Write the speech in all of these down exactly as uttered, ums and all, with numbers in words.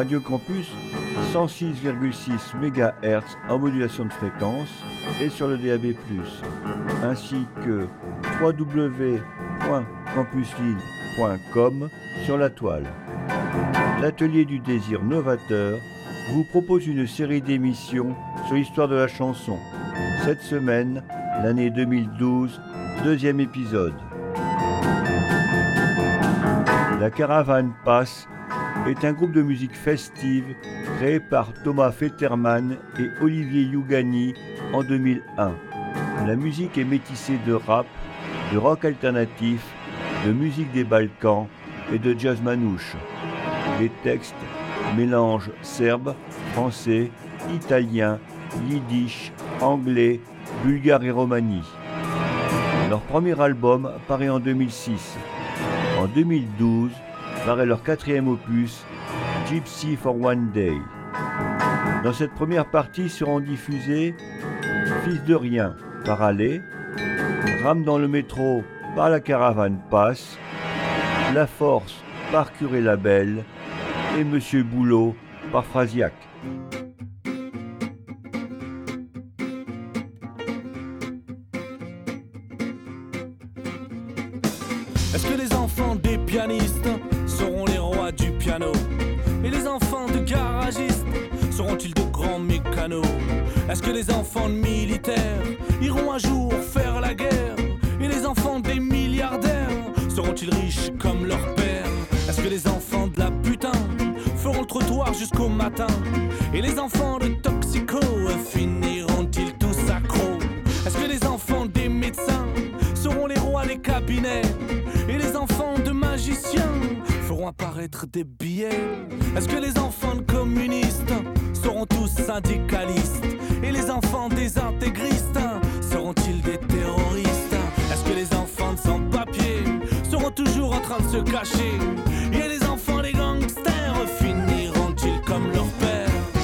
Radio Campus cent six virgule six mégahertz en modulation de fréquence et sur le D A B plus, ainsi que w w w point campuslille point com sur la toile. L'Atelier du désir novateur vous propose une série d'émissions sur l'histoire de la chanson. Cette semaine, l'année deux mille douze, deuxième épisode. La Caravane passe est un groupe de musique festive créé par Thomas Fetterman et Olivier Yougani en deux mille un. La musique est métissée de rap, de rock alternatif, de musique des Balkans et de jazz manouche. Les textes mélangent serbe, français, italien, yiddish, anglais, bulgare et romani. Leur premier album paraît en deux mille six. En deux mille douze, paraît leur quatrième opus, Gypsy for One Day. Dans cette première partie seront diffusés Fils de rien par Allé, Rame dans le métro par La Caravane passe, La Force par Curé Labelle et Monsieur Boulot par Frasiac. Est-ce que les enfants des pianistes seront les rois du piano? Et les enfants de garagistes seront-ils de grands mécanos? Est-ce que les enfants de militaires iront un jour faire la guerre? Et les enfants des milliardaires seront-ils riches comme leur père? Est-ce que les enfants de la putain feront le trottoir jusqu'au matin? Et les enfants de toxicos finiront-ils tous accros? Est-ce que les enfants des médecins seront les rois des cabinets? Et les enfants de magiciens feront apparaître des billets? Est-ce que les enfants de communistes seront tous syndicalistes? Et les enfants des intégristes seront-ils des terroristes? Est-ce que les enfants de sans-papiers seront toujours en train de se cacher? Et les enfants des gangsters finiront-ils comme leur père?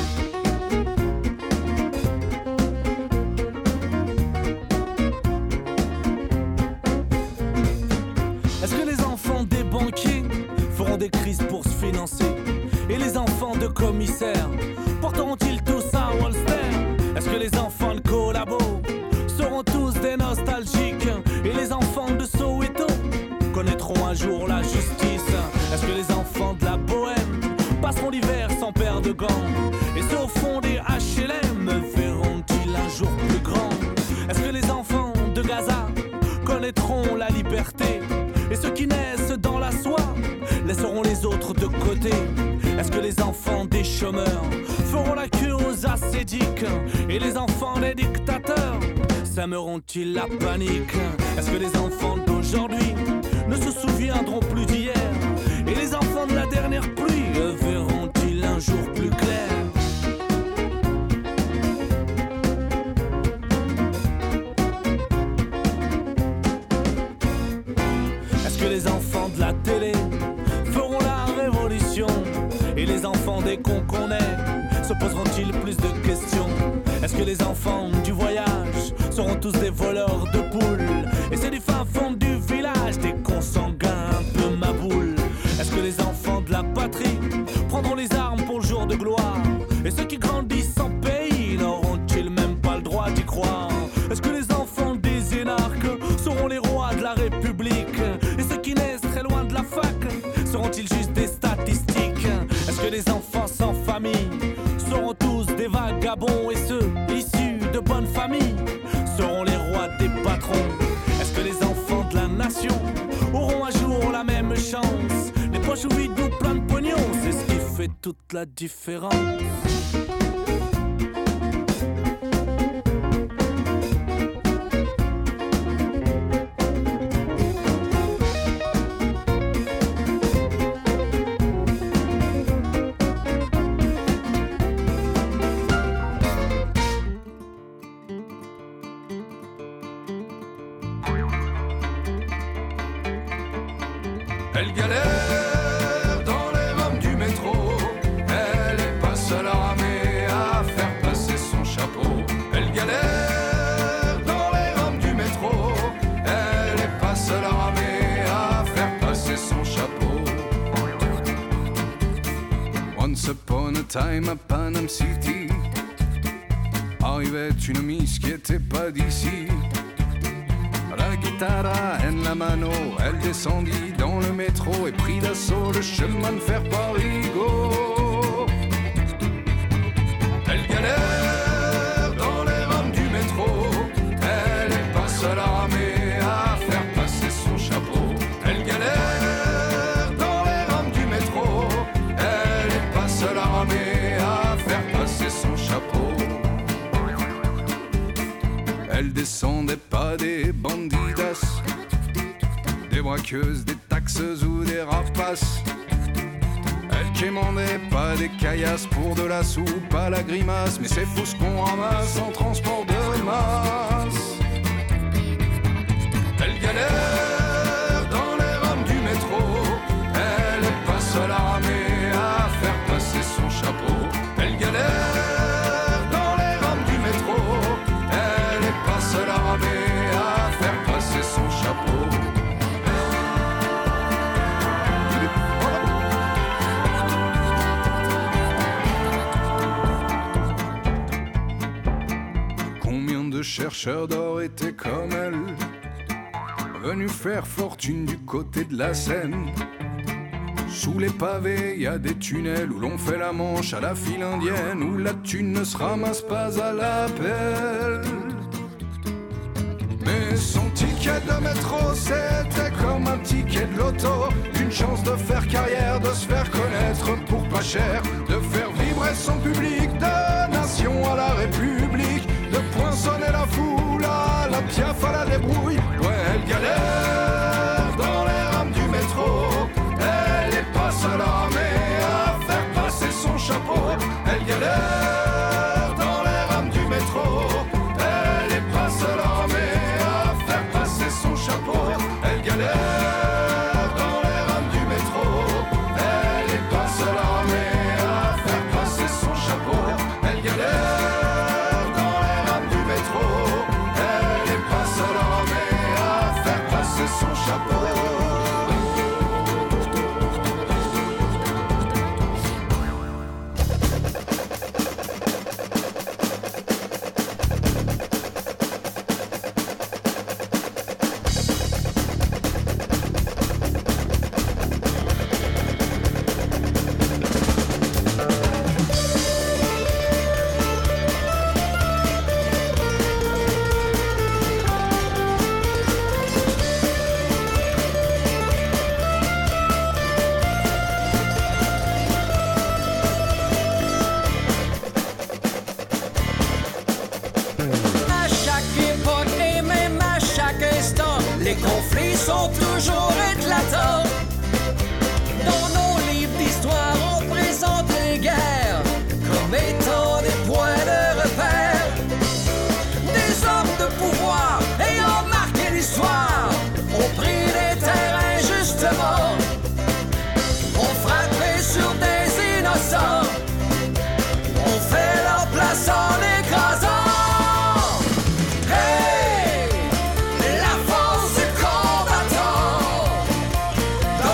Est-ce que les enfants des banquiers feront des crises pour se financer? Et les enfants de commissaires porteront-ils tous un Holster? Est-ce que les enfants de collabos seront tous des nostalgiques? Et les enfants de Soweto connaîtront un jour la justice? Est-ce que les enfants de la bohème passeront l'hiver sans paire de gants? Et ceux au fond des H L M verront-ils un jour plus grand? Est-ce que les enfants de Gaza connaîtront la liberté? Et ceux qui naissent dans la soie laisseront les autres de côté? Est-ce que les enfants des chômeurs feront la queue aux ascédiques? Et les enfants des dictateurs sèmeront-ils la panique? Est-ce que les enfants d'aujourd'hui ne se souviendront plus d'hier? Et les enfants de la dernière pluie verront-ils un jour plus clair? Est-ce que les enfants de la télé feront la révolution? Et les enfants des cons qu'on est se poseront-ils plus de questions? Est-ce que les enfants du voyage seront tous des voleurs de poules? Et c'est du fin fond du village des consanguins un peu maboules. Est-ce que les enfants de la patrie prendront les armes pour le jour de gloire? Et ceux qui grandissent sans pays n'auront-ils même pas le droit d'y croire? Est-ce que les enfants des énarques seront les rois de la République? Et ceux qui naissent très loin de la fac seront-ils juste des statistiques? Est-ce que les enfants sans famille seront tous des vagabonds? Et ceux issus de bonnes familles seront les rois des patrons? Est-ce que les enfants de la nation auront un jour la même chance? Les poches vides ou plein de pognon, c'est ce qui fait toute la différence. Elle galère dans les rames du métro, elle est pas seule à ramer. Once upon a time à Panama City, arrivait une miss qui était pas d'ici. La guitare en la mano, elle descendit dans le métro et prit d'assaut le chemin de fer Paris-Go. Elle galère dans les rames du métro, elle est pas seule armée à faire passer son chapeau. Elle galère dans les rames du métro, elle est pas seule armée à faire passer son chapeau. Elle descendait pas des bandidas, des braqueuses, des taxeuses ou des rapaces. Elle quémandait pas des caillasses pour de la soupe à la grimace, mais c'est fou ce qu'on ramasse en transport de masse. Elle galère dans les rames du métro, elle est pas seule armée à faire passer son chapeau. Elle galère dans les rames du métro, elle est pas seule armée à faire passer son chapeau. Combien de chercheurs d'or étaient comme elle, venus faire fortune du côté de la Seine. Sous les pavés, y a des tunnels où l'on fait la manche à la file indienne, où la thune ne se ramasse pas à l'appel. Mais son ticket de métro, c'était comme un ticket de loto, une chance de faire carrière, de se faire connaître pour pas cher, de faire vibrer son public, de nation à la République, de poinçonner la foule à la Piaf à la débrouille. Ouais, elle galère dans les rames du métro, elle est pas seule armée à faire passer son chapeau. Elle galère dans les rames du métro, elle est pas seule armée à faire passer son chapeau. Elle galère dans les rames du métro, elle est pas seule armée à faire passer son chapeau. Elle galère dans les rames du métro, elle est pas seule armée à faire passer son chapeau. Les conflits sont toujours éclatants. Dans nos livres d'histoire, on présente les guerres comme étant des points de repère. Des hommes de pouvoir ayant marqué l'histoire ont pris des terres injustement, ont frappé sur des innocents, ont fait leur place en écrasant. Hey! La force du combattant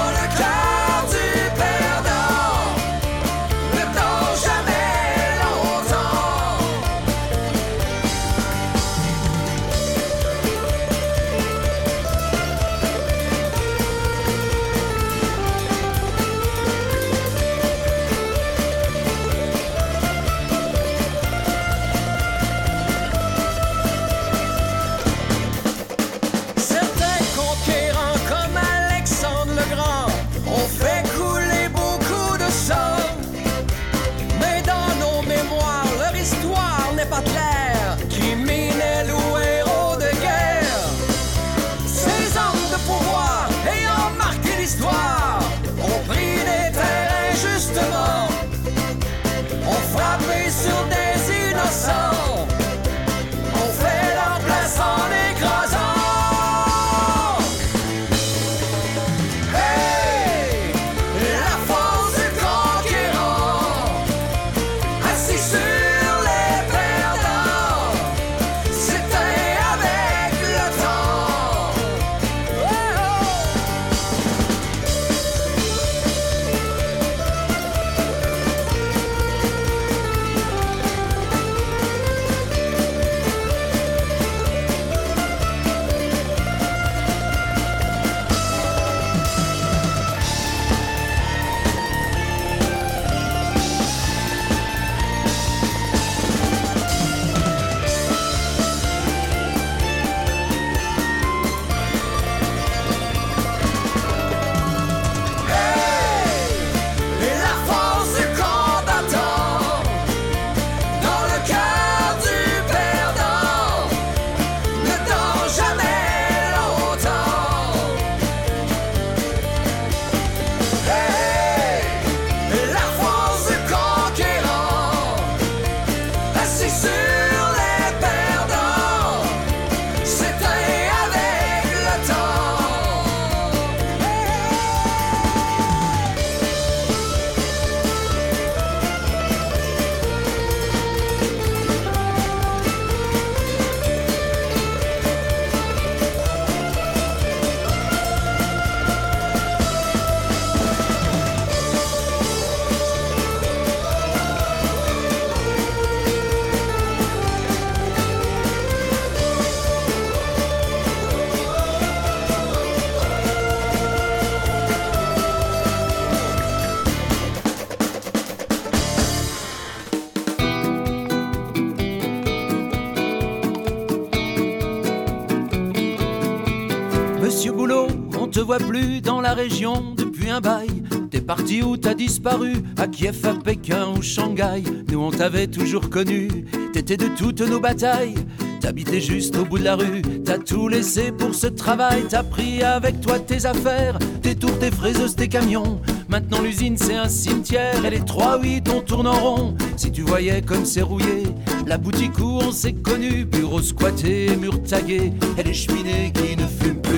te voit plus dans la région depuis un bail. T'es parti ou t'as disparu, à Kiev, à Pékin ou Shanghai. Nous on t'avait toujours connu, t'étais de toutes nos batailles. T'habitais juste au bout de la rue, t'as tout laissé pour ce travail. T'as pris avec toi tes affaires, tes tours, tes fraiseuses, tes camions. Maintenant l'usine c'est un cimetière et les trois huit on tourne en rond. Si tu voyais comme c'est rouillé, la boutique où on s'est connu, bureau squatté, mur tagué, et les cheminées qui ne fument plus.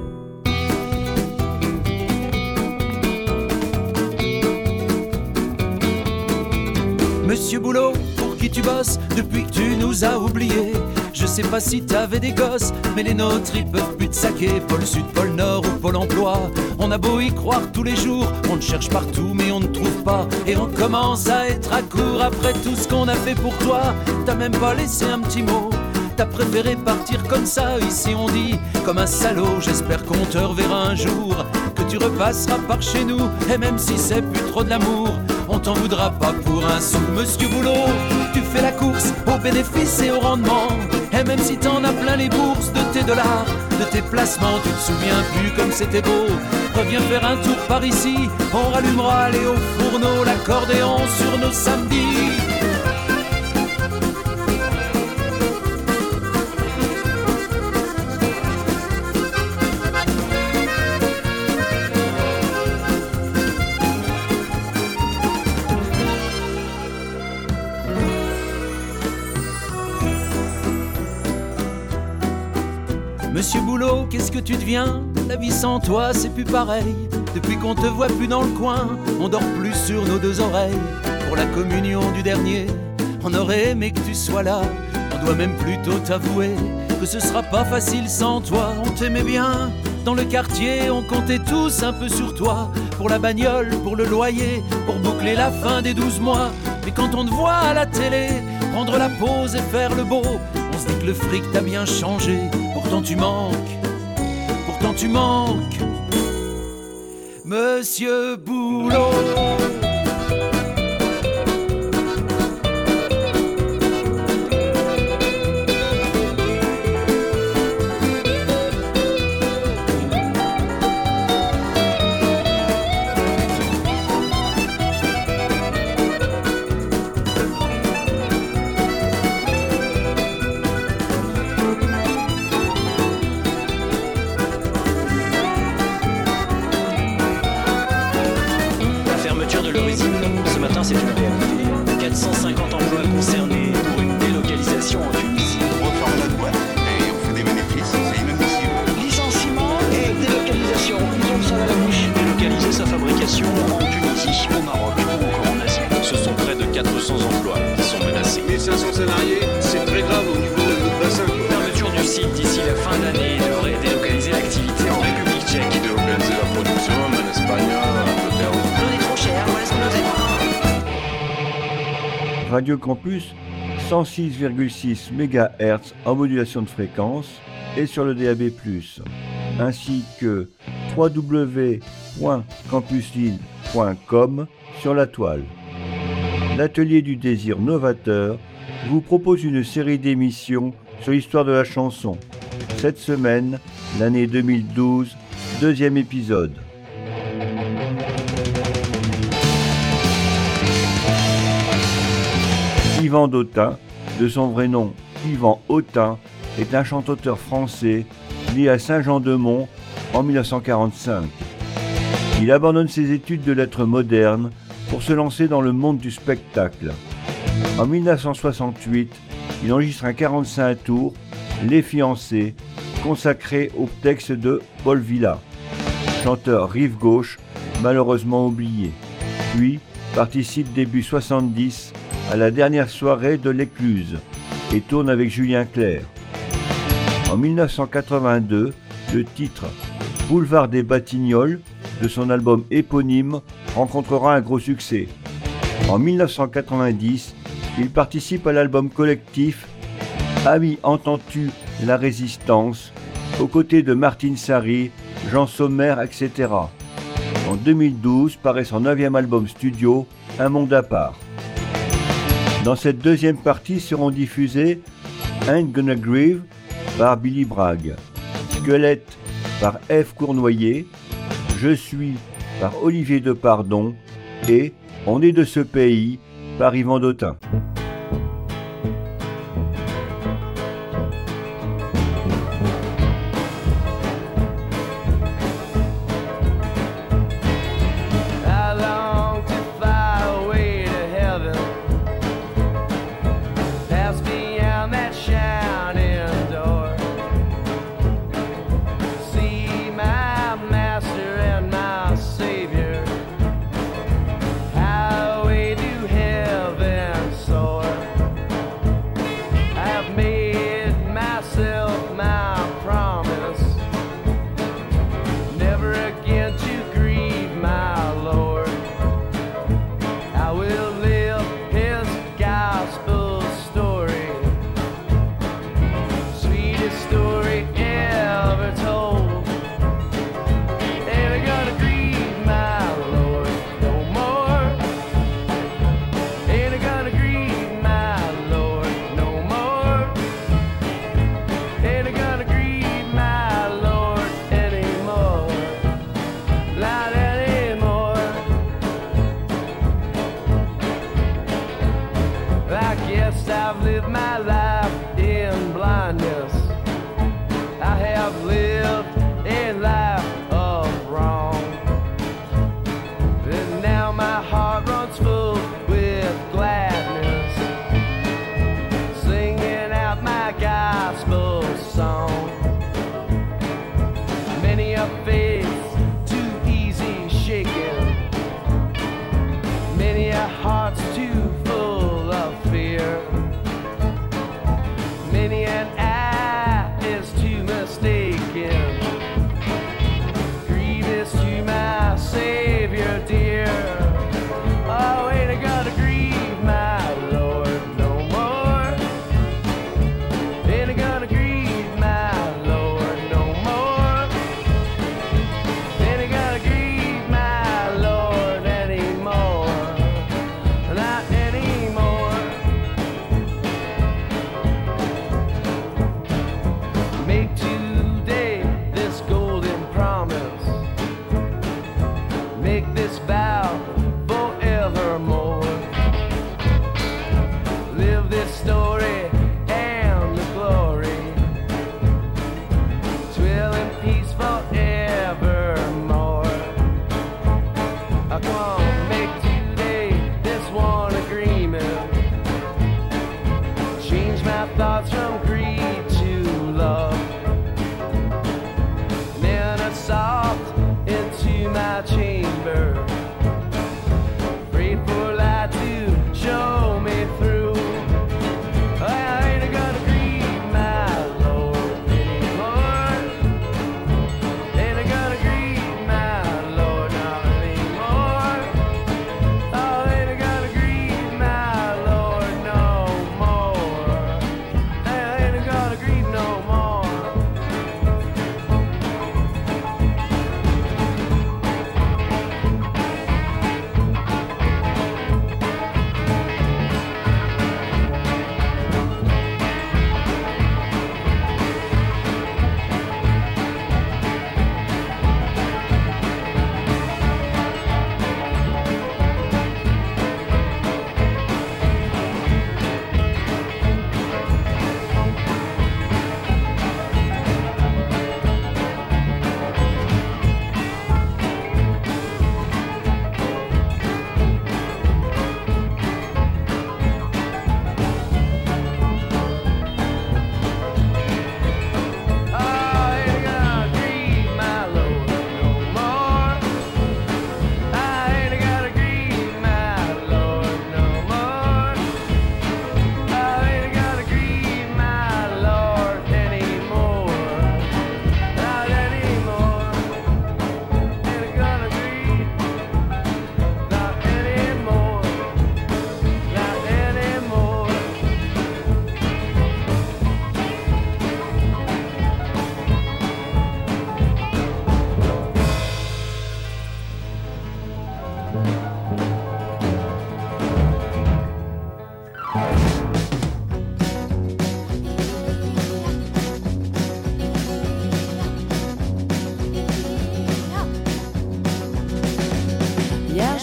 Monsieur Boulot, pour qui tu bosses depuis que tu nous as oubliés? Je sais pas si t'avais des gosses, mais les nôtres ils peuvent plus te saquer. Pôle Sud, Pôle Nord ou Pôle Emploi, on a beau y croire tous les jours, on te cherche partout mais on ne trouve pas. Et on commence à être à court après tout ce qu'on a fait pour toi. T'as même pas laissé un petit mot, t'as préféré partir comme ça. Ici on dit comme un salaud, j'espère qu'on te reverra un jour, que tu repasseras par chez nous. Et même si c'est plus trop de l'amour, on t'en voudra pas pour un sou. Monsieur Boulot, tu fais la course aux bénéfices et au rendement. Et même si t'en as plein les bourses de tes dollars, de tes placements, tu te souviens plus comme c'était beau. Reviens faire un tour par ici, on rallumera les hauts fourneaux, l'accordéon sur nos samedis. Monsieur Boulot, qu'est-ce que tu deviens? La vie sans toi, c'est plus pareil. Depuis qu'on te voit plus dans le coin, on dort plus sur nos deux oreilles. Pour la communion du dernier, on aurait aimé que tu sois là. On doit même plutôt t'avouer que ce sera pas facile sans toi. On t'aimait bien, dans le quartier, on comptait tous un peu sur toi. Pour la bagnole, pour le loyer, pour boucler la fin des douze mois. Mais quand on te voit à la télé, prendre la pause et faire le beau, on se dit que le fric t'a bien changé. Pourtant tu manques, pourtant tu manques, Monsieur Boulot. C'est une réalité. quatre cent cinquante emplois concernés pour une délocalisation en Tunisie. On referme notre boîte et on fait des bénéfices, c'est inadmissible. Licenciement et délocalisation, ils ont le sang à la bouche. Délocaliser sa fabrication en Tunisie, au Maroc ou encore en Asie. Ce sont près de quatre cents emplois qui sont menacés. mille cinq cents salariés, c'est très grave au niveau de notre bassin. Fermeture du site d'ici la fin d'année devrait délocaliser l'activité en République tchèque. Délocaliser la production en Espagne, en Angleterre. L'eau est trop chère, on laisse nos aides. Radio Campus, cent six virgule six mégahertz en modulation de fréquence et sur le D A B plus, ainsi que w w w point campus lille point com sur la toile. L'Atelier du désir novateur vous propose une série d'émissions sur l'histoire de la chanson. Cette semaine, l'année deux mille douze, deuxième épisode. Yvan Dautin, de son vrai nom Yvan Autin, est un chanteur français né à Saint-Jean-de-Mont en mille neuf cent quarante-cinq. Il abandonne ses études de lettres modernes pour se lancer dans le monde du spectacle. En mille neuf cent soixante-huit, il enregistre un quarante-cinq tours, Les Fiancés, consacré au texte de Paul Villa, chanteur rive gauche malheureusement oublié. Puis participe début soixante-dix à la dernière soirée de l'Écluse et tourne avec Julien Clerc. En mille neuf cent quatre-vingt-deux, le titre « Boulevard des Batignolles » de son album éponyme rencontrera un gros succès. En mille neuf cent quatre-vingt-dix, il participe à l'album collectif « Ami, entends-tu la résistance » aux côtés de Martine Sarry, Jean Sommer, et cetera. En deux mille douze paraît son neuvième album studio « Un monde à part ». Dans cette deuxième partie seront diffusés Ain't Gonna Grieve par Billy Bragg, Squelette par Ève Cournoyer, Je suis par Olivier Depardon et On est de ce pays par Yvan Dautin.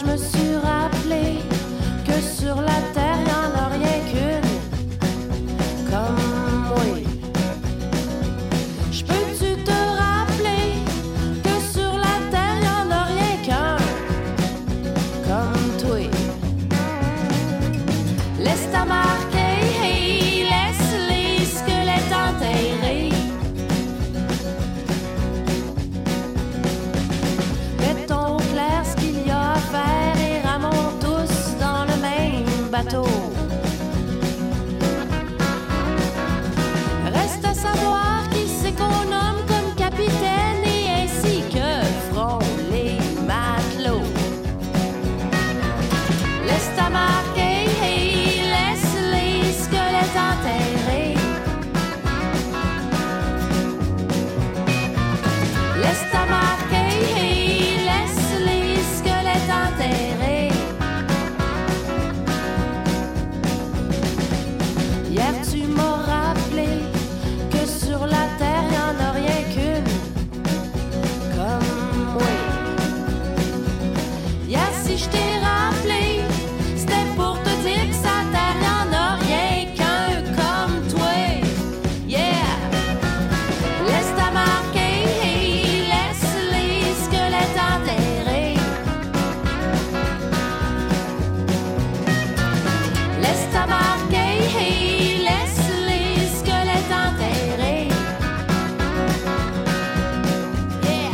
je me suis rappelé que sur la terre y en a rien qu'une comme moi. Je peux-tu te rappeler que sur la terre y en a rien qu'un comme toi? Laisse ta marque, hey, laisse les squelettes enterrés. Mettons au clair ce qu'il y a à faire et ramons tous dans le même bateau. Reste à savoir qui c'est qu'on nomme comme capitaine et ainsi que feront les matelots. Laisse ta marque, hey, hey, laisse les squelettes enterrés. Laisse ta marque, hey, hey, laisse les squelettes enterrés. Hier tu m'as rappelé que sur la terre y en a rien qu'une comme moi. Hier si je t'ai rappelé, c'était pour te dire que sa terre y en a rien qu'un comme toi. Yeah! Laisse ta marque, hey, hey, laisse les squelettes enterrés. Laisse ta marque, hey, hey, laisse les squelettes enterrés. Yeah!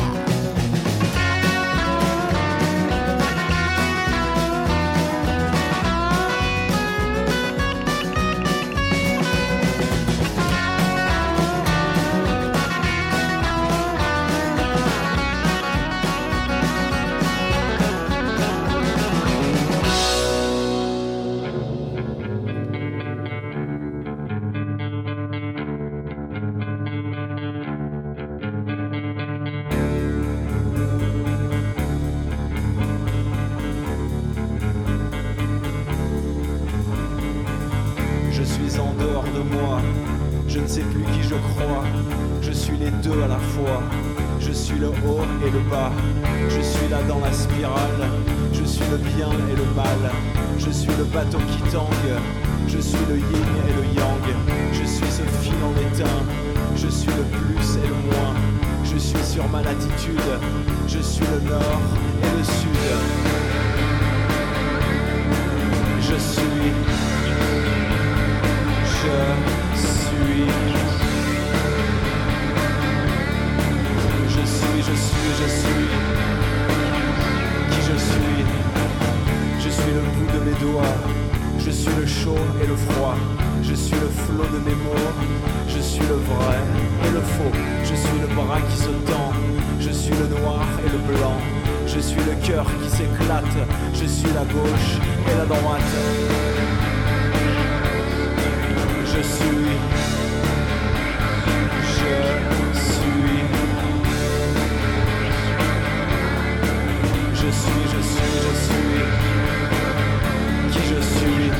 Je suis en dehors de moi, je ne sais plus qui je crois. Je suis les deux à la fois, je suis le haut et le bas. Je suis là dans la spirale, je suis le bien et le mal. Je suis le bateau qui tangue, je suis le yin et le yang. Je suis ce fil en éteint, je suis le plus et le moins. Je suis sur ma latitude, je suis le nord et le sud. Je suis... Je suis, je suis, je suis, je suis, qui je suis. Je suis le bout de mes doigts, je suis le chaud et le froid. Je suis le flot de mes mots, je suis le vrai et le faux. Je suis le bras qui se tend, je suis le noir et le blanc. Je suis le cœur qui s'éclate, je suis la gauche et la droite. Je suis, je suis, je suis, je suis, je suis, qui je suis.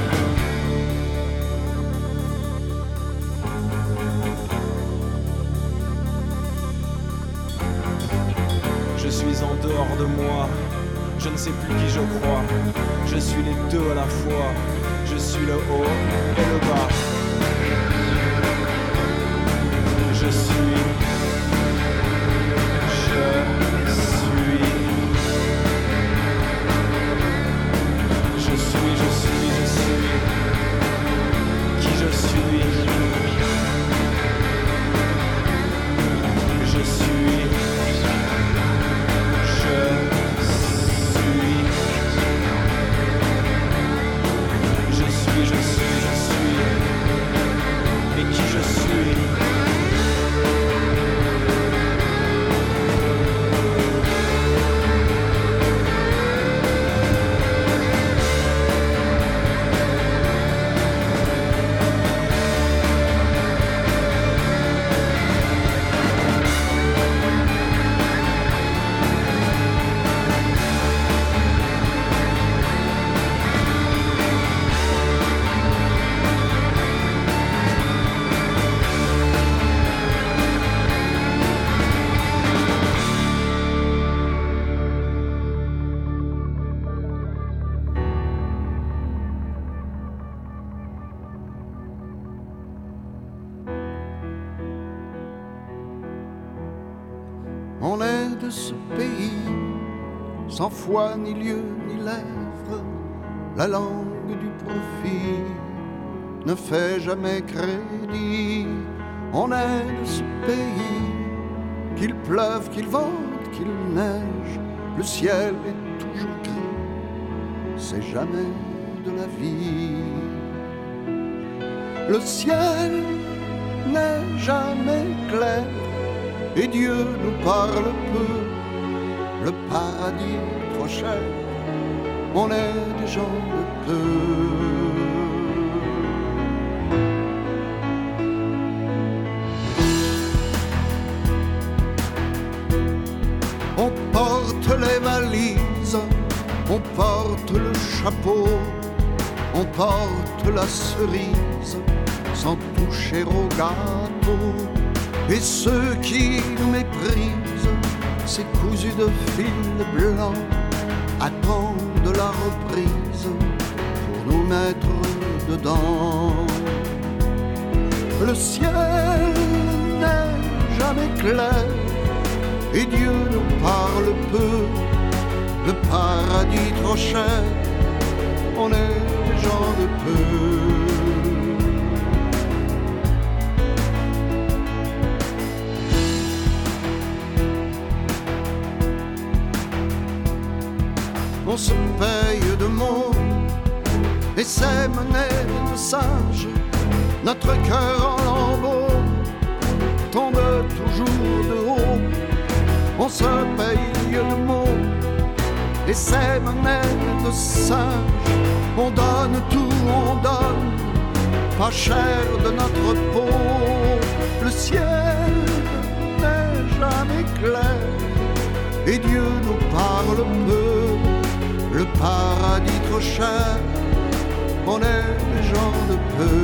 Je suis en dehors de moi, je ne sais plus qui je crois. Je suis les deux à la fois, je suis le haut et le bas. Je suis, je suis, je suis, je suis, je suis, qui je suis. Je suis, je suis, je suis, je suis, je suis, et qui je suis. de ce pays, sans foi ni lieu ni lèvres, la langue du profit ne fait jamais crédit. On est de ce pays, qu'il pleuve, qu'il vente, qu'il neige, le ciel est toujours gris, c'est jamais de la vie. Le ciel n'est jamais clair et Dieu nous parle peu, le paradis trop cher, on est des gens de peu. On porte les valises, on porte le chapeau, on porte la cerise sans toucher au gâteau. Et ceux qui nous méprisent, ces cousus de fil blanc, attendent la reprise pour nous mettre dedans. Le ciel n'est jamais clair et Dieu nous parle peu, le paradis trop cher, on est des gens de peu. On se paye de mots et c'est mené de singe, notre cœur en lambeaux tombe toujours de haut. On se paye de mots et c'est monnaie de singe. On donne tout, on donne, pas cher de notre peau. Le ciel n'est jamais clair et Dieu nous parle peu, le paradis trop cher, on est des gens de peu.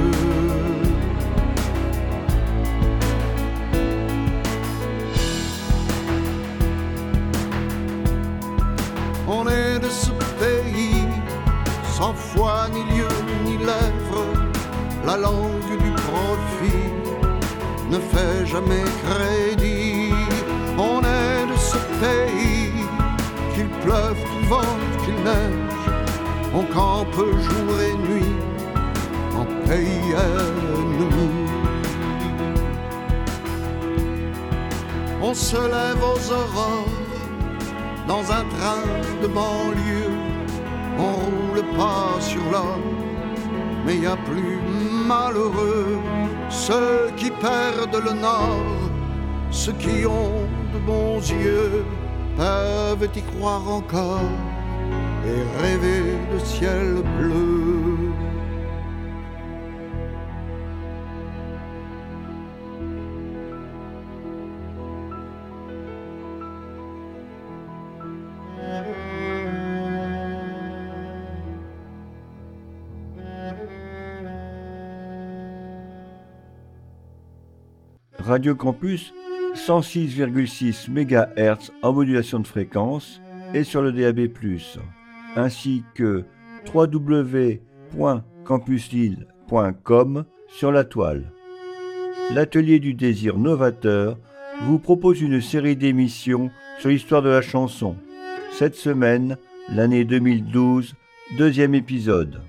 On est de ce pays, sans foi ni lieu ni lèvres, la langue du profit ne fait jamais crédit. On est de ce pays, qu'il pleuve, qu'il vente, qu'il neige, on campe jour et nuit, en pays ennemi. On se lève aux aurores dans un train de banlieue, on roule pas sur l'or, mais y a plus malheureux ceux qui perdent le nord, ceux qui ont de bons yeux peuvent y croire encore et rêver de ciel bleu. Radio Campus, cent six virgule six mégahertz en modulation de fréquence et sur le D A B plus, ainsi que w w w point campus lille point com sur la toile. L'Atelier du désir novateur vous propose une série d'émissions sur l'histoire de la chanson. Cette semaine, l'année deux mille douze, deuxième épisode.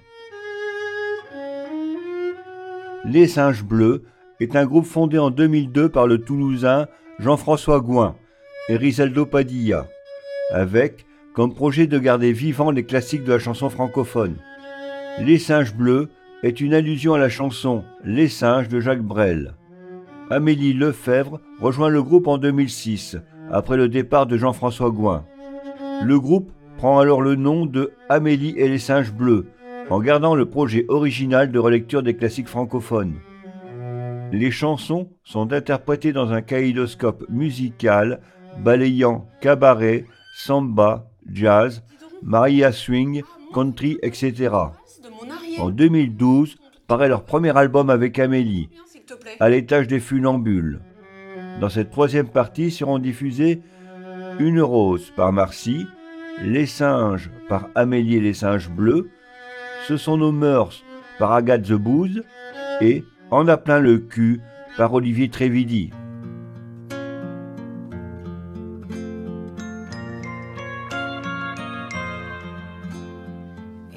Les Singes Bleus est un groupe fondé en deux mille deux par le Toulousain Jean-François Gouin et Risaldo Padilla, avec comme projet de garder vivants les classiques de la chanson francophone. Les Singes Bleus est une allusion à la chanson Les Singes de Jacques Brel. Amélie Lefebvre rejoint le groupe en deux mille six, après le départ de Jean-François Gouin. Le groupe prend alors le nom de Amélie et les Singes Bleus, en gardant le projet original de relecture des classiques francophones. Les chansons sont interprétées dans un kaléidoscope musical balayant cabaret, samba, jazz, maria swing, country, et cetera. En deux mille douze, paraît leur premier album avec Amélie, À l'étage des funambules. Dans cette troisième partie seront diffusées Une rose par Marcy, Les singes par Amélie et les Singes Bleus, Ce sont nos mœurs par Agathe The Booze et En a plein le cul par Olivier Trévidi.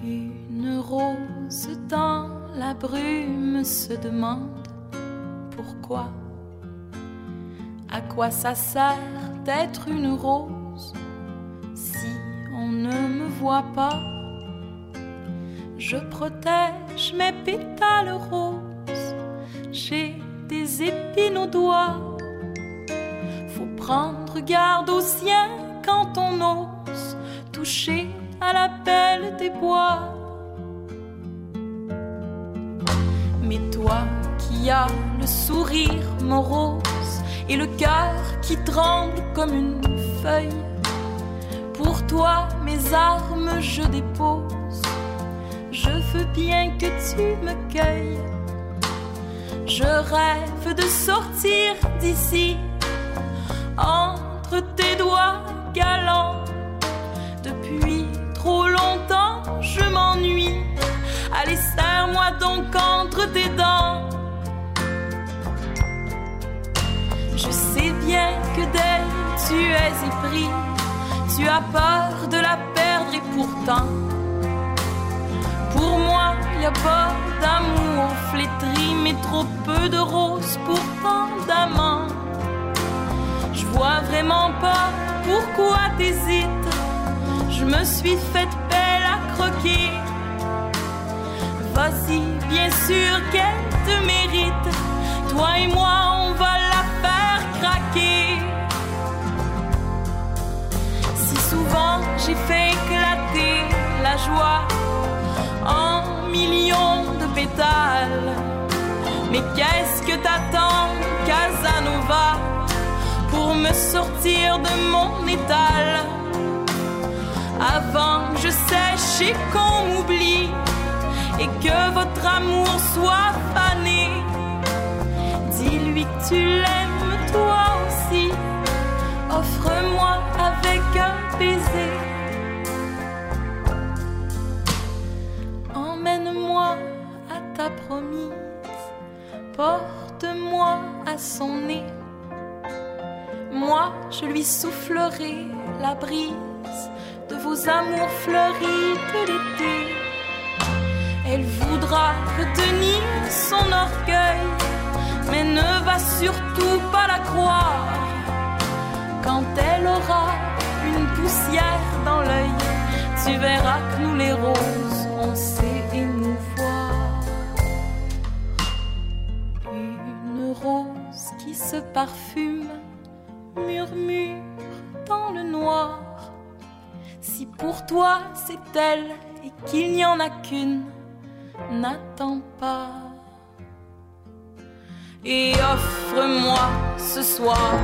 Une rose dans la brume se demande pourquoi. À quoi ça sert d'être une rose si on ne me voit pas? Je protège mes pétales roses, j'ai des épines aux doigts. Faut prendre garde aux siens quand on ose toucher à la belle des bois. Mais toi qui as le sourire morose et le cœur qui tremble comme une feuille, pour toi mes armes je dépose, je veux bien que tu me cueilles. Je rêve de sortir d'ici entre tes doigts galants. Depuis trop longtemps je m'ennuie, allez serre-moi donc entre tes dents. Je sais bien que d'elle tu es épris, tu as peur de la perdre et pourtant pour moi y a pas d'amour flétri, mais trop peu de roses pour tant d'amants. Je vois vraiment pas pourquoi t'hésites, je me suis faite belle à croquer. Vas-y, bien sûr qu'elle te mérite, toi et moi on va la faire craquer. Si souvent j'ai fait éclater la joie en millions de pétales, mais qu'est-ce que t'attends, Casanova, pour me sortir de mon étal? Avant que je sèche et qu'on m'oublie et que votre amour soit fané, dis-lui que tu l'aimes toi aussi, offre-moi avec un baiser. Emmène-moi à ta promise, porte-moi à son nez. Moi, je lui soufflerai la brise de vos amours fleuris de l'été. Elle voudra retenir son orgueil, mais ne va surtout pas la croire. Quand elle aura une poussière dans l'œil, tu verras que nous les roses, on sait émouvoir. Une rose qui se parfume murmure dans le noir. Si pour toi c'est elle et qu'il n'y en a qu'une, n'attends pas et offre-moi ce soir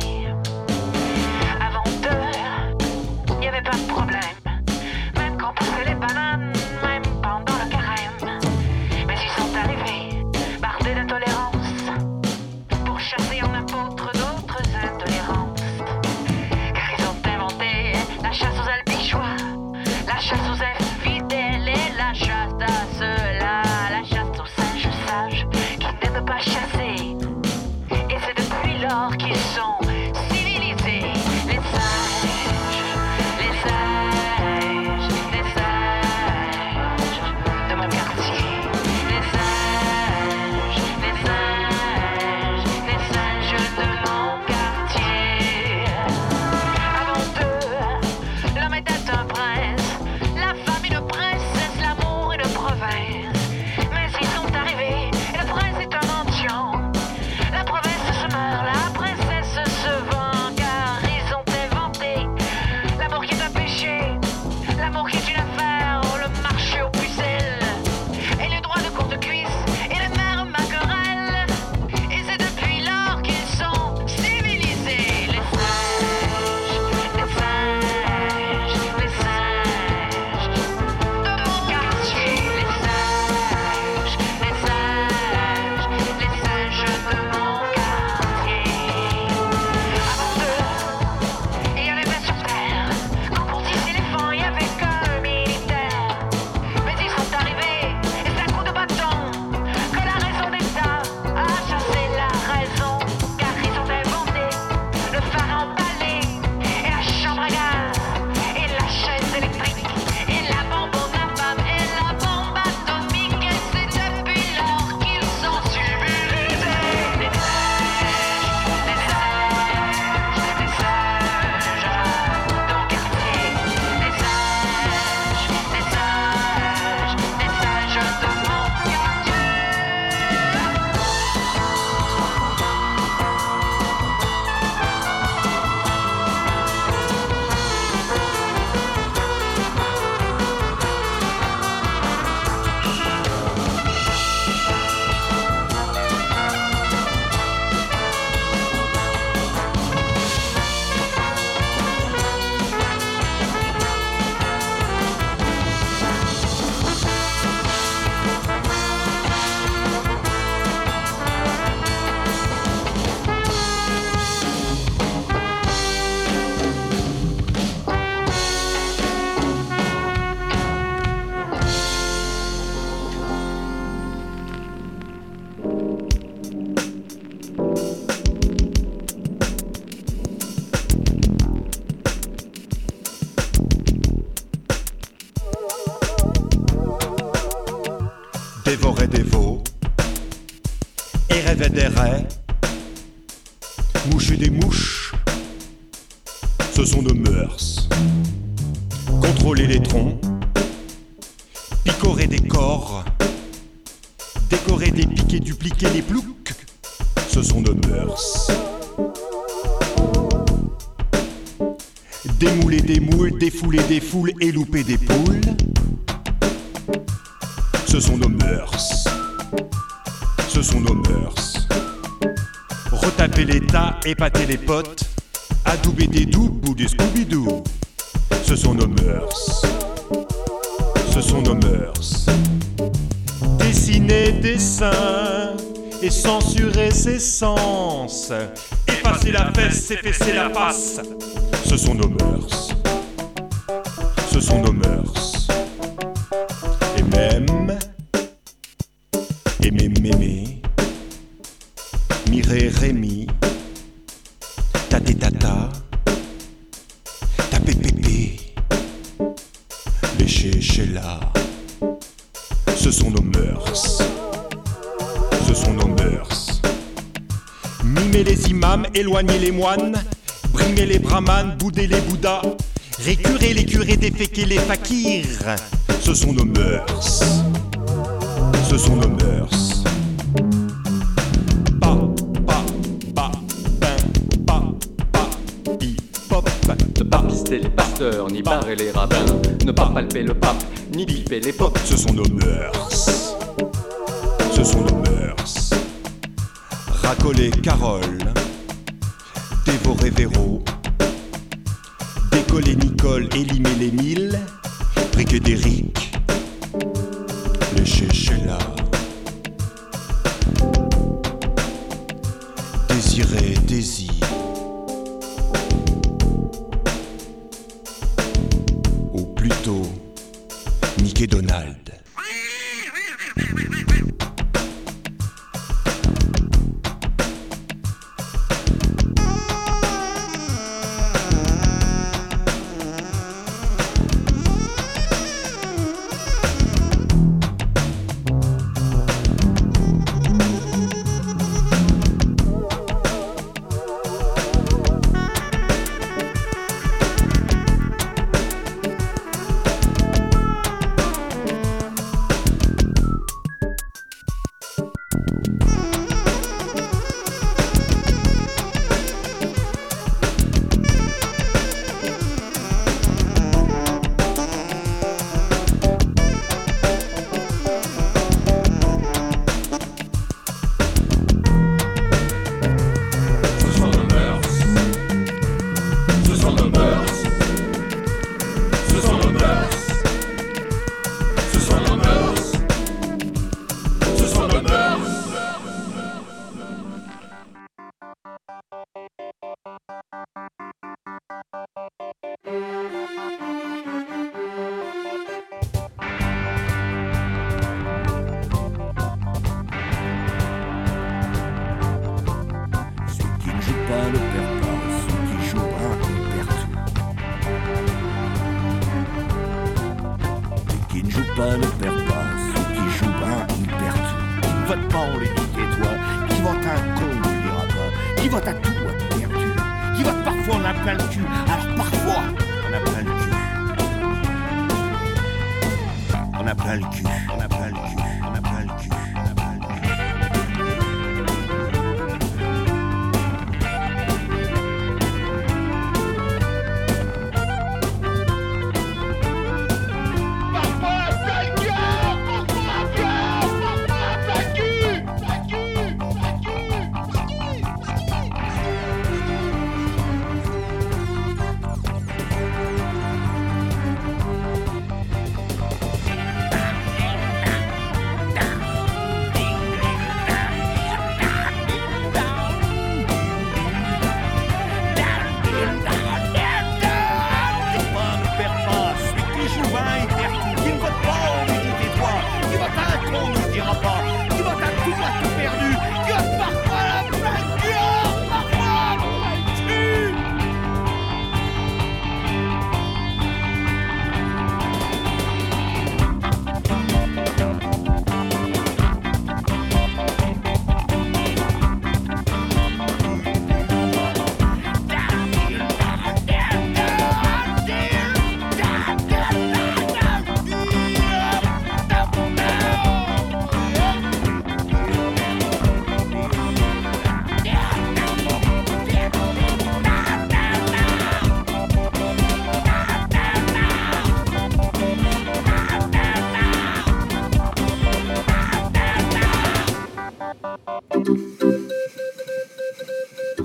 pas de problème, même quand pour dévorait des veaux et rêvait des raies, moucher des mouches, ce sont nos mœurs. Contrôler les troncs, picorer des corps, décorer des pics et dupliquer les ploucs, ce sont nos mœurs. Démouler des moules, défouler des foules et louper des poules, ce sont nos mœurs. Ce sont nos mœurs. Retaper les tas, épater les potes, adouber des doupes ou des Scooby-Doo, ce sont nos mœurs. Ce sont nos mœurs. Dessiner des seins et censurer ses sens, effacer la fesse, effacer la face, ce sont nos mœurs. Ce sont nos mœurs. Et même, aimer, m'aimer, Mireille, Rémi, taté, tata, tapé, pépé, lécher, Sheila, ce sont nos mœurs. Ce sont nos mœurs. Mimer les imams, éloigner les moines, brimer les brahmanes, bouder les bouddhas, récurer les curés, déféquer les fakirs, ce sont nos mœurs. Ce sont nos mœurs. Pa, pa, pa, pain, pa, pa, pi, pop. Ne pas pister les pasteurs, ni barrer les rabbins, ne pas palper le pape, ni piper les popes. Ce sont nos mœurs. Ce sont nos mœurs. Racoler Carole, dévorer Véro, décoller Nicole, élimer les mille, briquer d'Éric, lécher Sheila, désirer Daisy, ou plutôt niquer Donald.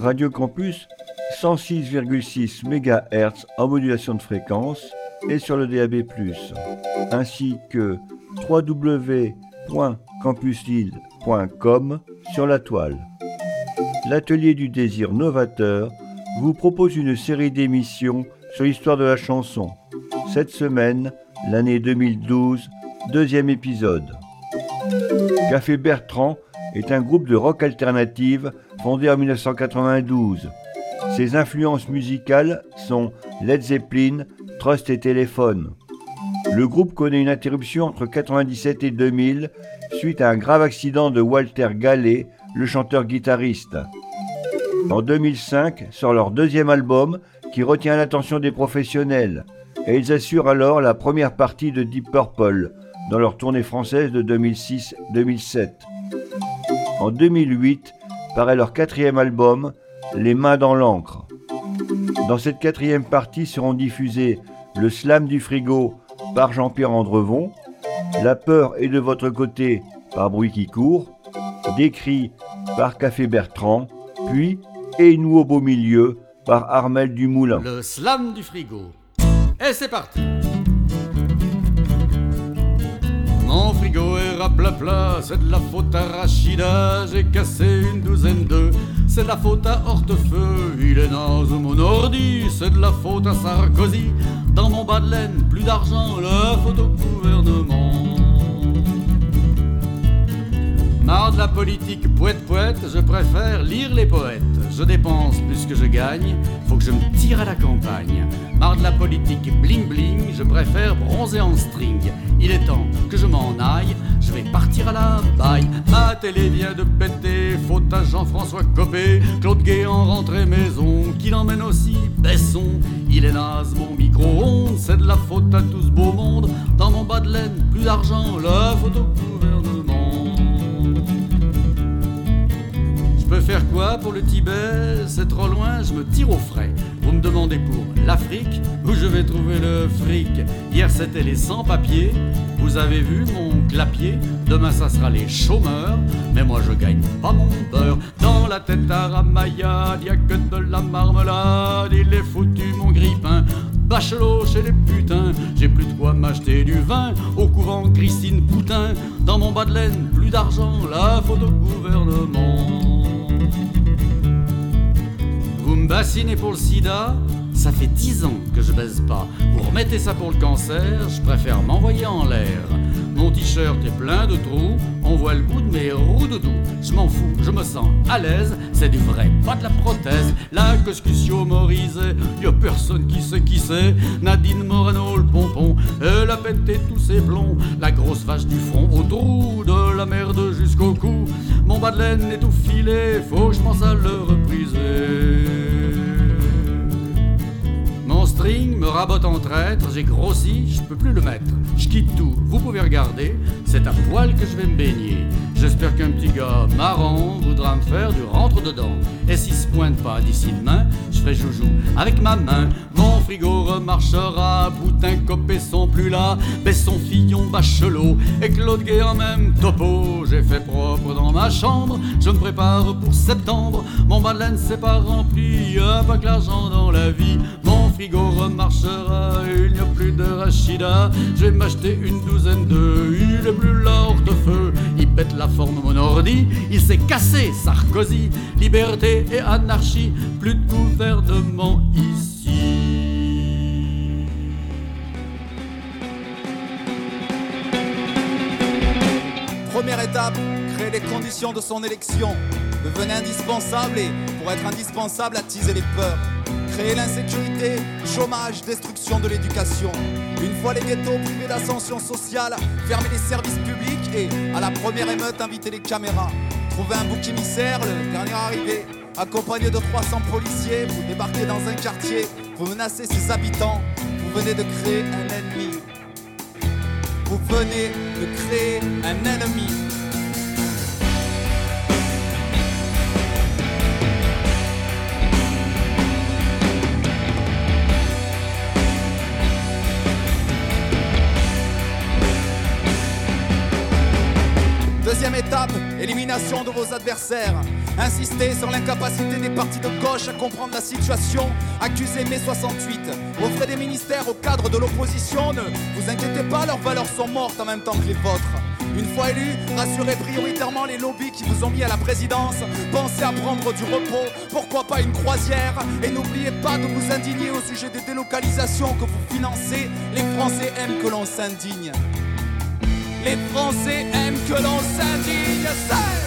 Radio Campus cent six virgule six mégahertz en modulation de fréquence et sur le D A B plus, ainsi que w w w point campus lille point com sur la toile. L'Atelier du désir novateur vous propose une série d'émissions sur l'histoire de la chanson. Cette semaine, l'année deux mille douze, deuxième épisode. Café Bertrand est un groupe de rock alternative fondé en dix-neuf cent quatre-vingt-douze. Ses influences musicales sont Led Zeppelin, Trust et Téléphone. Le groupe connaît une interruption entre quatre-vingt-dix-sept et deux mille suite à un grave accident de Walter Gallet, le chanteur-guitariste. En deux mille cinq sort leur deuxième album qui retient l'attention des professionnels et ils assurent alors la première partie de Deep Purple dans leur tournée française de deux mille six deux mille sept. En deux mille huit paraît leur quatrième album, Les mains dans l'encre. Dans cette quatrième partie seront diffusés Le Slam du frigo par Jean-Pierre Andrevon, La peur est de votre côté par Bruit qui court, Décrit par Café Bertrand, puis Et nous au beau milieu par Armel Dumoulin. Le Slam du frigo. Et c'est parti. Mon frigo est raplapla, c'est de la faute à Rachida, j'ai cassé une douzaine d'œufs, c'est de la faute à Hortefeux, il est naze mon ordi, c'est de la faute à Sarkozy, dans mon bas de laine, plus d'argent, la faute au gouvernement. Marre de la politique poète-poète, je préfère lire les poètes. Je dépense plus que je gagne, faut que je me tire à la campagne. Marre de la politique bling-bling, je préfère bronzer en string. Il est temps que je m'en aille, je vais partir à la baille. Ma télé vient de péter, faute à Jean-François Copé. Claude Guéant rentré maison, qu'il emmène aussi Besson. Il est naze mon micro-ondes, c'est de la faute à tout ce beau monde. Dans mon bas de laine, plus d'argent, la faute au gouvernement. Je peux faire quoi pour le Tibet? C'est trop loin, je me tire au frais. Vous me demandez pour l'Afrique, où je vais trouver le fric? Hier c'était les sans-papiers, vous avez vu mon clapier? Demain ça sera les chômeurs, mais moi je gagne pas mon beurre. Dans la tête à Ramayad, y'a que de la marmelade. Il est foutu mon grille-pain, Bachelot chez les putains. J'ai plus de quoi m'acheter du vin au couvent Christine Poutin. Dans mon bas de laine, plus d'argent, la faute au gouvernement. Vous me bassinez pour le sida, ça fait dix ans que je baise pas. Vous remettez ça pour le cancer, je préfère m'envoyer en l'air. Mon t-shirt est plein de trous, on voit le bout de mes roues-doudous. Je m'en fous, je me sens à l'aise, c'est du vrai, pas de la prothèse. La coscusio morisée, y'a personne qui sait qui c'est. Nadine Morano le pompon, elle a pété tous ses plombs. La grosse vache du front au trou, de la merde jusqu'au cou. Mon bas de laine est tout filé, faut que je pense à le repriser. Mon string me rabote en traître, j'ai grossi, je peux plus le mettre. Je quitte tout, vous pouvez regarder, c'est à poil que je vais me baigner. J'espère qu'un petit gars marrant voudra me faire du rentre-dedans. Et s'il se pointe pas d'ici demain, je fais joujou avec ma main. Mon frigo remarchera, Poutin, Copé sont plus là. Besson, Fillon, Bachelot et Claude Gué en même topo. J'ai fait propre dans ma chambre, je me prépare pour septembre. Mon bas de laine c'est pas rempli, y'a pas que l'argent dans la vie. Mon frigo remarchera, il n'y a plus de Rachida. Je vais m'acheter une douzaine d'œufs, il est plus là Hortefeux. Il pète la forme mon ordi, il s'est cassé Sarkozy. Liberté et anarchie, plus de gouvernement ici. Première étape, créer les conditions de son élection. Devenez indispensable et, pour être indispensable, attiser les peurs. Créer l'insécurité, chômage, destruction de l'éducation. Une fois les ghettos privés d'ascension sociale, fermer les services publics et, à la première émeute, inviter les caméras. Trouver un bouc émissaire, le dernier arrivé, accompagné de trois cents policiers. Vous débarquez dans un quartier, vous menacez ses habitants. Vous venez de créer un ennemi. Vous venez de créer un ennemi. Deuxième étape, élimination de vos adversaires. Insister sur l'incapacité des partis de gauche à comprendre la situation. Accuser mai soixante-huit, offrez des ministères aux cadres de l'opposition. Ne vous inquiétez pas, leurs valeurs sont mortes en même temps que les vôtres. Une fois élus, rassurez prioritairement les lobbies qui vous ont mis à la présidence. Pensez à prendre du repos, pourquoi pas une croisière. Et n'oubliez pas de vous indigner au sujet des délocalisations que vous financez. Les Français aiment que l'on s'indigne. Les Français aiment que l'on s'indigne. C'est...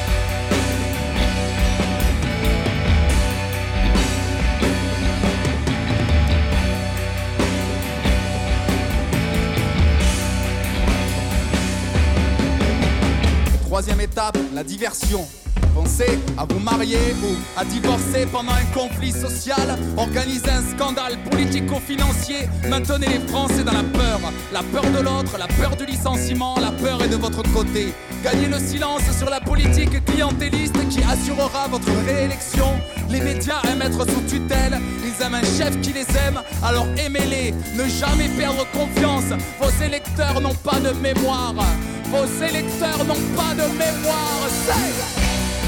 Troisième étape, la diversion. Pensez à vous marier ou à divorcer pendant un conflit social. Organisez un scandale politico-financier. Maintenez les Français dans la peur. La peur de l'autre, la peur du licenciement. La peur est de votre côté. Gagnez le silence sur la politique clientéliste qui assurera votre réélection. Les médias aiment être sous tutelle. Ils aiment un chef qui les aime, alors aimez-les. Ne jamais perdre confiance. Vos électeurs n'ont pas de mémoire. Vos électeurs n'ont pas de mémoire. C'est...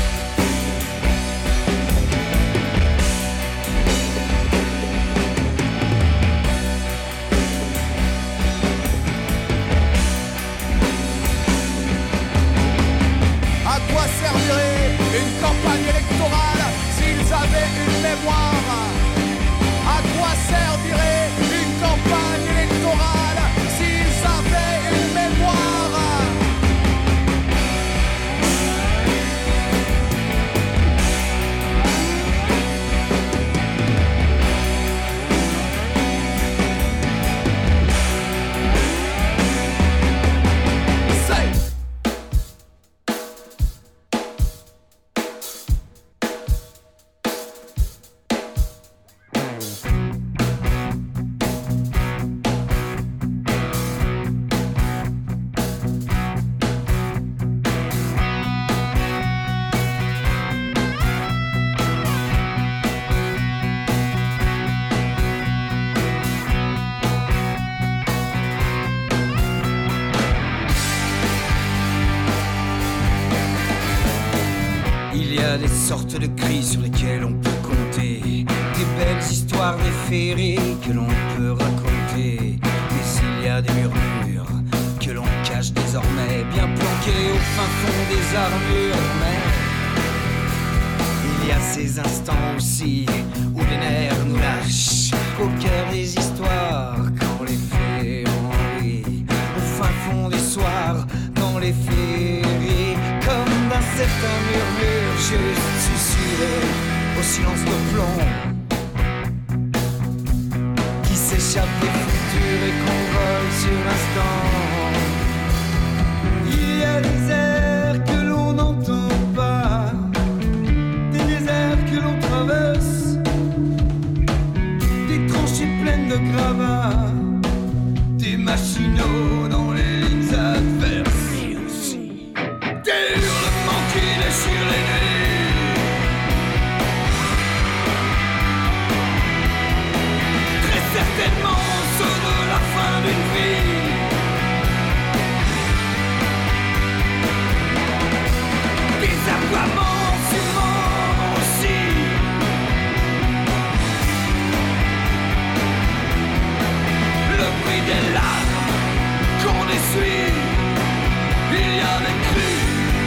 À quoi servirait une campagne électorale s'ils avaient une mémoire? À quoi servirait une campagne électorale s'ils avaient une mémoire? Des sortes de cris sur lesquels on peut compter, des belles histoires, des féeries que l'on peut raconter. Mais il y a des murmures que l'on cache désormais, bien planqués au fin fond des armures. Mais il y a ces instants aussi où les nerfs nous lâchent, au cœur des histoires, quand les faits en rient, au fin fond des soirs, dans les féeries, comme d'un certain murmure juste susurré au silence de plomb qui s'échappe des futurs et qu'on vole sur l'instant. Il y a des airs que l'on n'entend pas, des déserts que l'on traverse, des tranchées pleines de gravats, des machinaux dans les lignes adverses. Des hurlements qui déchirent les nuits. Très certainement ceux de la fin d'une vie. Des aboiements sûrement aussi. Le bruit des larmes qu'on essuie. Il y a des cris.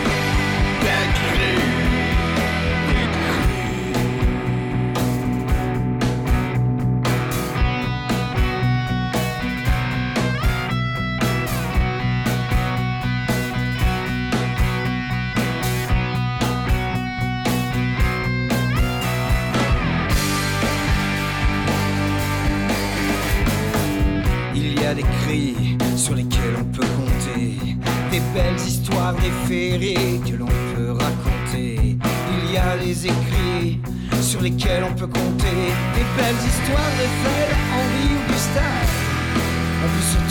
Il y a des cris sur lesquels on peut compter, des belles histoires, des féeries que l'on peut raconter. Il y a des écrits sur lesquels on peut compter, des belles histoires d'Eiffel, Henri ou Gustave. On peut se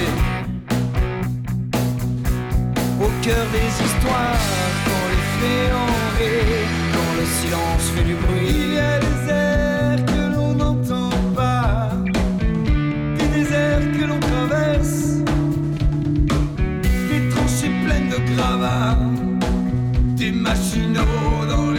tromper au cœur des histoires, quand les faits en rient, quand le silence fait du bruit. Il y a des airs que l'on n'entend pas, des déserts que l'on traverse, des tranchées pleines de gravats, des machinaux dans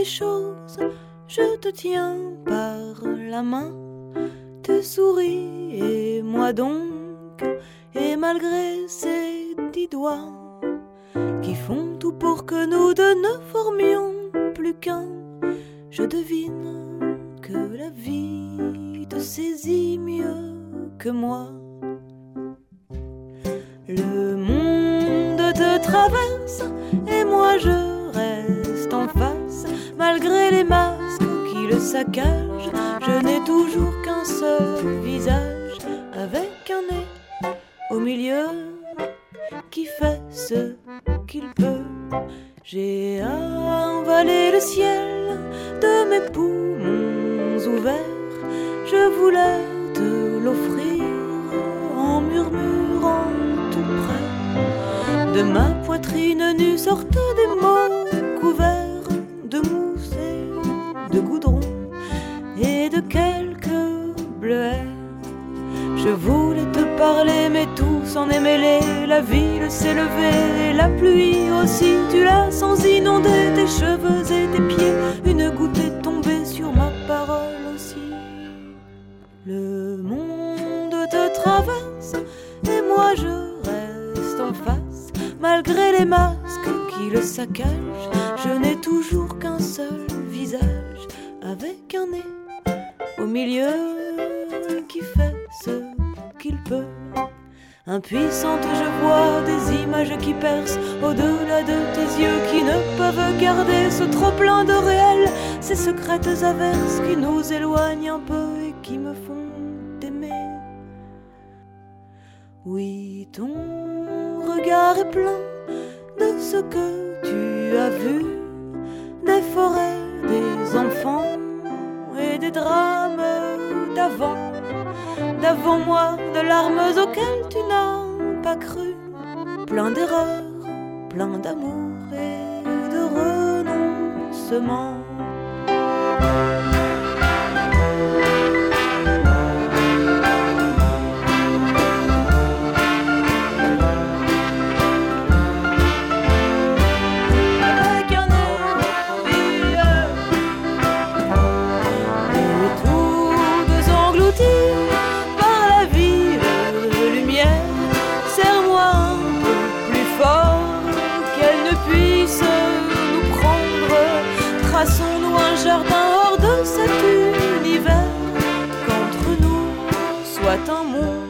des choses, je te tiens par la main, tu souris et moi donc, et malgré ces dix doigts qui font tout pour que nous deux ne formions plus qu'un, je devine que la vie te saisit mieux que moi. Le monde te traverse et moi je reste en face. Malgré les masques qui le saccagent, je n'ai toujours qu'un seul visage, avec un nez au milieu qui fait ce qu'il peut. J'ai avalé le ciel de mes poumons ouverts, je voulais te l'offrir en murmurant tout près. De ma poitrine nue sortent des mots couverts de mousse et de goudron et de quelques bleuets. Je voulais te parler mais tout s'en est mêlé. La ville s'est levée et la pluie aussi. Tu l'as sans inonder tes cheveux et tes pieds. Une goutte est tombée sur ma parole aussi. Le monde te traverse et moi je reste en face. Malgré les masques qui le saccagent, je n'ai toujours qu'un seul visage, avec un nez au milieu qui fait ce qu'il peut. Impuissante, je vois des images qui percent au-delà de tes yeux, qui ne peuvent garder ce trop-plein de réel, ces secrètes averses qui nous éloignent un peu et qui me font t'aimer. Oui, ton regard est plein de ce que tu as vu, des forêts, des enfants et des drames d'avant, d'avant moi, de larmes auxquelles tu n'as pas cru, plein d'erreurs, plein d'amour et de renoncement. Traçons-nous un jardin hors de cet univers, qu'entre nous soit un monde